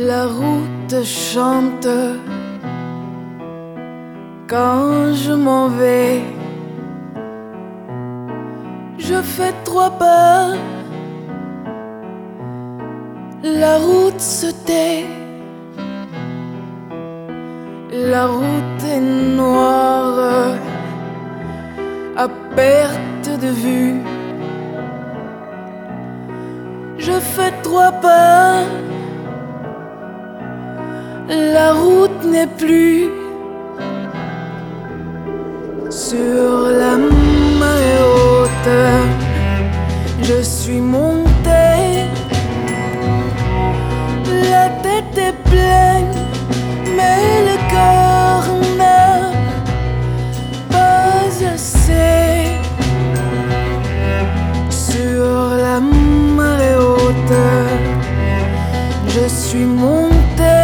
La route chante quand je m'en vais. Je fais 3 pas, la route se tait. La route est noire à perte de vue. Je fais 3 pas, la route n'est plus. Sur la marée haute, je suis monté. La tête est pleine, mais le cœur n'a pas assez. Sur la marée haute, je suis monté.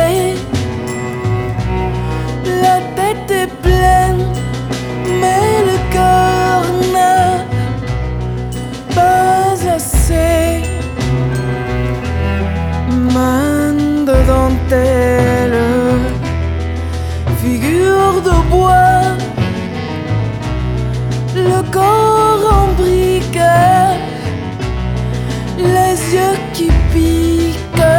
La tête est pleine, mais le cœur n'a pas assez. Main de dentelle, figure de bois, le corps en brique, les yeux qui piquent.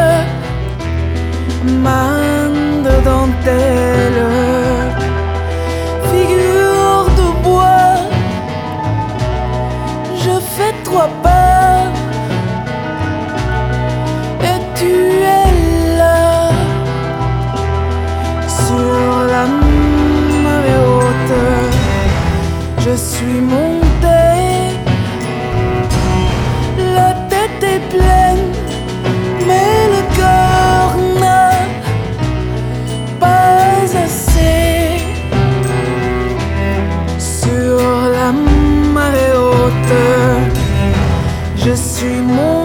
Main de dentelle, figure de bois, je fais 3 pas et tu es là. Sur la marée haute, je suis monté. La tête est pleine, mais le cœur n'a pas assez. Sur la marée haute, je suis monté.